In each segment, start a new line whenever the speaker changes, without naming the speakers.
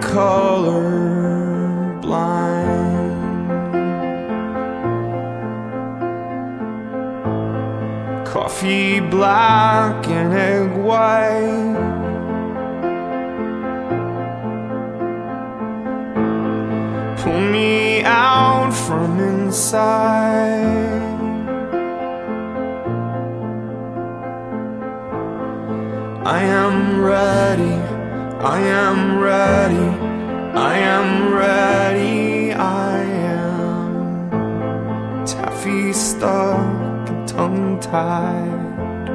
color blind. Coffee black and egg white. Pull me out from inside. I am ready, I am ready, I am ready, I am taffy stuck and tongue-tied.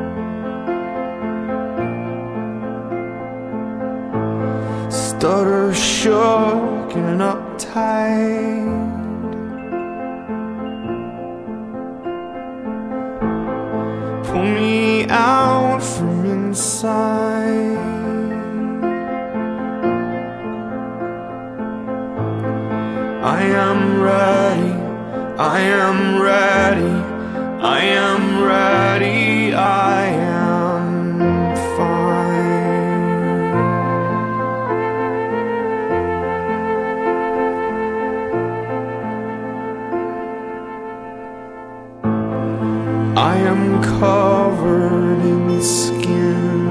Stutter shook and uptight. Pull me out from inside. I am ready, I am ready, I am ready, I am fine. I am covered in skin.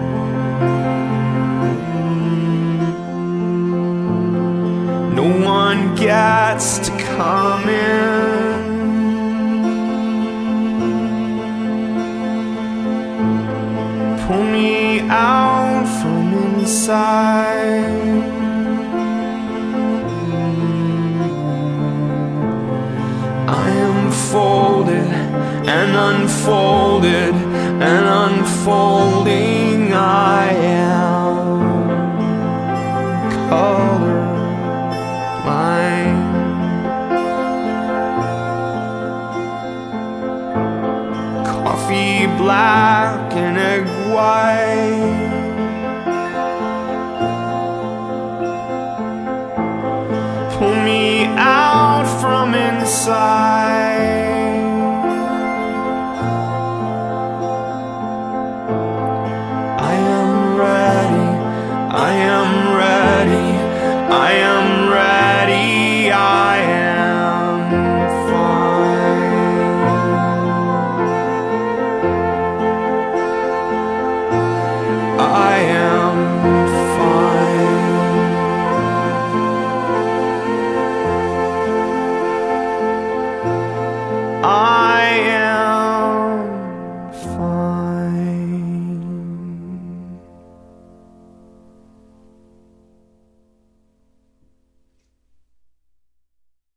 No one gets to come in. Pull me out from inside. I am folded and unfolded and unfolding. I am color blind. Coffee black and egg white. Pull me out from inside.